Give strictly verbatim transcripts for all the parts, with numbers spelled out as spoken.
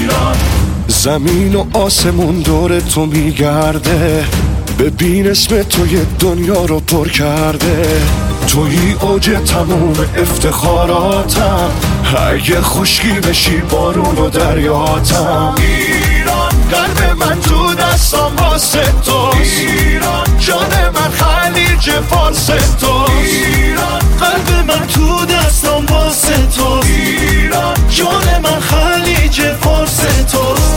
ایران. زمین و آسمون دور تو میگرده، ببین اسم تو یه دنیا رو پر کرده. توی اوج تموم افتخاراتم، اگه خشکی بشی بارون و دریاتم. ایران قلب من تو دستم واسه توست، ایران جان من خلیج فارس توست. ایران قلب من تو دستم واسه توست، ایران جان من خلیج فارس توست.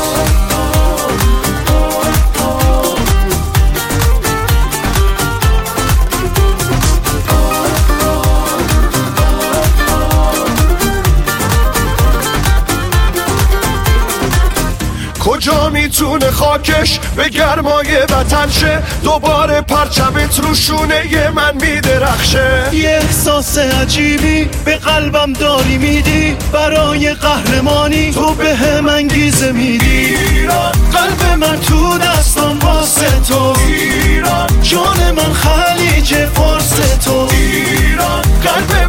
کجا میتونه خاکش به گرمای وطن شه، دوباره پرچمت رو شونه من میدرخشه. یه احساس عجیبی به قلبم داری میدی، برای قهرمانی تو به هم انگیزه میدی. ایران قلب من تو دستم واسه تو، ایران جان من خلیج فارس تو. ایران قلب